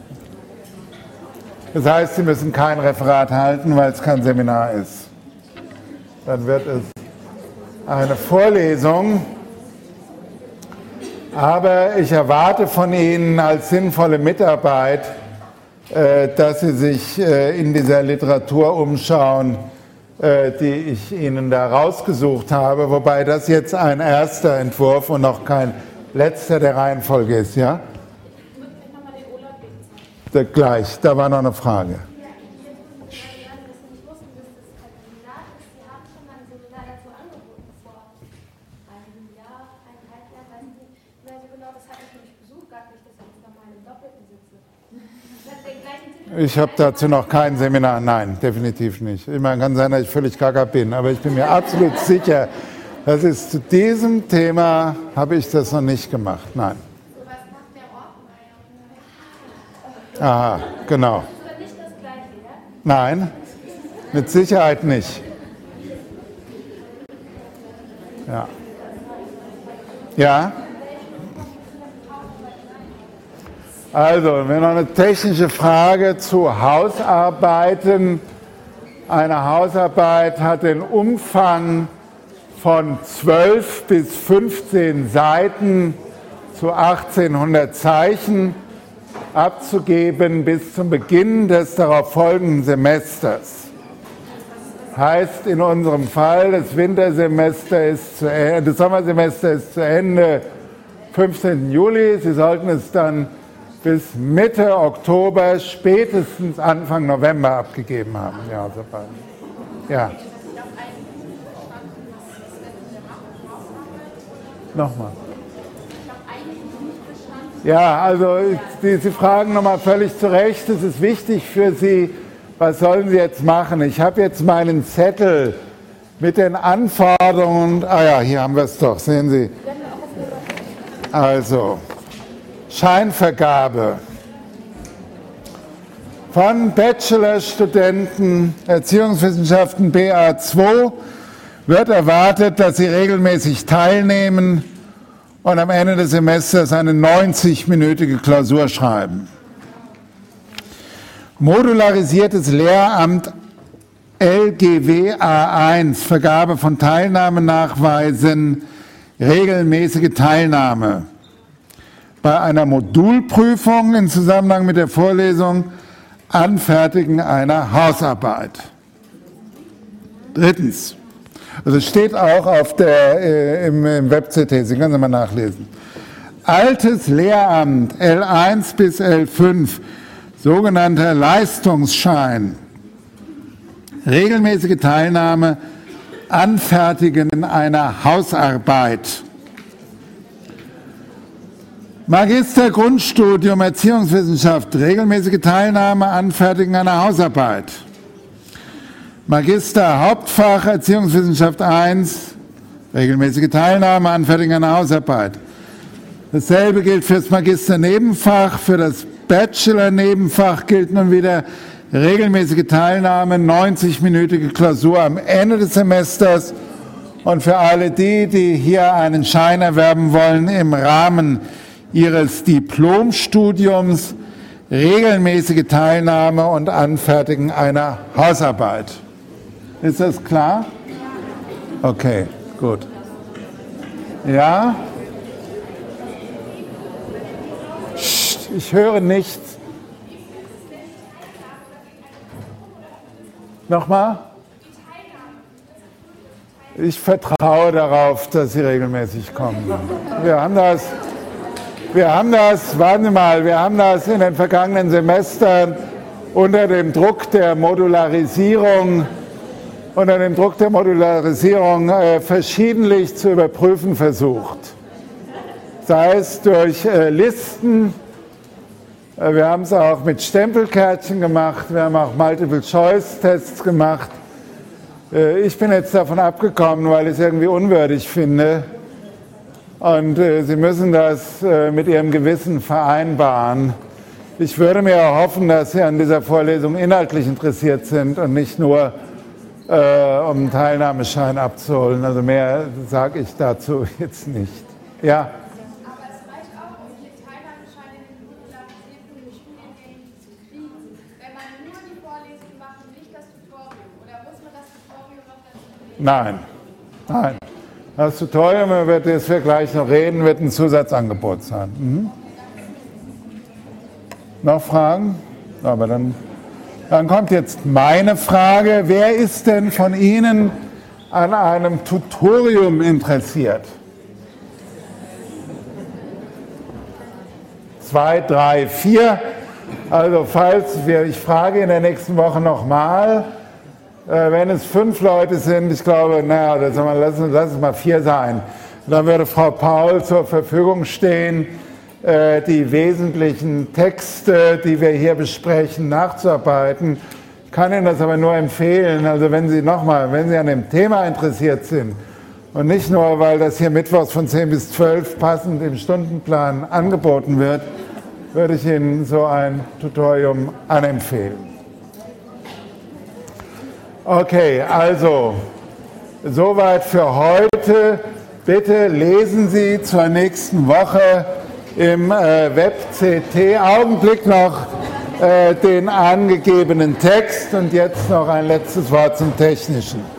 das heißt, Sie müssen kein Referat halten, weil es kein Seminar ist. Dann wird es eine Vorlesung. Aber ich erwarte von Ihnen als sinnvolle Mitarbeit, dass Sie sich in dieser Literatur umschauen, die ich Ihnen da rausgesucht habe, wobei das jetzt ein erster Entwurf und noch kein letzter der Reihenfolge ist, ja? Gleich, da war noch eine Frage. Ich habe dazu noch kein Seminar, nein, definitiv nicht. Ich meine, kann sein, dass ich völlig gaga bin, aber ich bin mir absolut sicher, Das ist zu diesem Thema, habe ich das noch nicht gemacht, nein. So was macht der Ordner. Aha, genau. Das ist nicht das Gleiche, ja? Nein, mit Sicherheit nicht. Ja. Ja? Also, wir haben noch eine technische Frage zu Hausarbeiten. Eine Hausarbeit hat den Umfang von 12 bis 15 Seiten zu 1800 Zeichen abzugeben bis zum Beginn des darauf folgenden Semesters. Heißt in unserem Fall, das Sommersemester ist zu Ende 15. Juli. Sie sollten es dann bis Mitte Oktober, spätestens Anfang November abgegeben haben. Ja, super. Ja. Nochmal. Ja, also Sie fragen nochmal völlig zu Recht, es ist wichtig für Sie, was sollen Sie jetzt machen? Ich habe jetzt meinen Zettel mit den Anforderungen, ja, hier haben wir es doch, sehen Sie. Also, Scheinvergabe von Bachelorstudenten Erziehungswissenschaften BA2 wird erwartet, dass sie regelmäßig teilnehmen und am Ende des Semesters eine 90-minütige Klausur schreiben. Modularisiertes Lehramt LGW A1, Vergabe von Teilnahmenachweisen, regelmäßige Teilnahme. Bei einer Modulprüfung im Zusammenhang mit der Vorlesung Anfertigen einer Hausarbeit. Drittens, also steht auch auf im Web-CT, Sie können es mal nachlesen. Altes Lehramt L1 bis L5, sogenannter Leistungsschein, regelmäßige Teilnahme, Anfertigen einer Hausarbeit. Magister Grundstudium Erziehungswissenschaft, regelmäßige Teilnahme, Anfertigen einer Hausarbeit. Magister Hauptfach Erziehungswissenschaft 1, regelmäßige Teilnahme, Anfertigen einer Hausarbeit. Dasselbe gilt für das Magister Nebenfach, für das Bachelor Nebenfach gilt nun wieder regelmäßige Teilnahme, 90-minütige Klausur am Ende des Semesters und für alle die hier einen Schein erwerben wollen im Rahmen ihres Diplomstudiums, regelmäßige Teilnahme und Anfertigen einer Hausarbeit. Ist das klar? Okay, gut. Ja? Psst, ich höre nichts. Nochmal? Ich vertraue darauf, dass Sie regelmäßig kommen. Wir haben das, warten Sie mal, wir haben das in den vergangenen Semestern unter dem Druck der Modularisierung verschiedentlich zu überprüfen versucht. Sei es durch Listen, wir haben es auch mit Stempelkärtchen gemacht, wir haben auch Multiple-Choice-Tests gemacht. Ich bin jetzt davon abgekommen, weil ich es irgendwie unwürdig finde. Und Sie müssen das mit Ihrem Gewissen vereinbaren. Ich würde mir erhoffen, dass Sie an dieser Vorlesung inhaltlich interessiert sind und nicht nur um einen Teilnahmeschein abzuholen. Also mehr sage ich dazu jetzt nicht. Ja? Nein, nein. Das Tutorial, über das wir gleich noch reden, wird ein Zusatzangebot sein. Noch Fragen? Aber dann kommt jetzt meine Frage. Wer ist denn von Ihnen an einem Tutorium interessiert? 2, 3, 4. Also ich frage in der nächsten Woche nochmal. Wenn es 5 Leute sind, ich glaube, lass es mal 4 sein, dann würde Frau Paul zur Verfügung stehen, die wesentlichen Texte, die wir hier besprechen, nachzuarbeiten. Ich kann Ihnen das aber nur empfehlen, also wenn Sie an dem Thema interessiert sind Und nicht nur, weil das hier mittwochs von 10 bis 12 passend im Stundenplan angeboten wird, würde ich Ihnen so ein Tutorium anempfehlen. Okay, also soweit für heute. Bitte lesen Sie zur nächsten Woche im WebCT Augenblick noch den angegebenen Text und jetzt noch ein letztes Wort zum Technischen.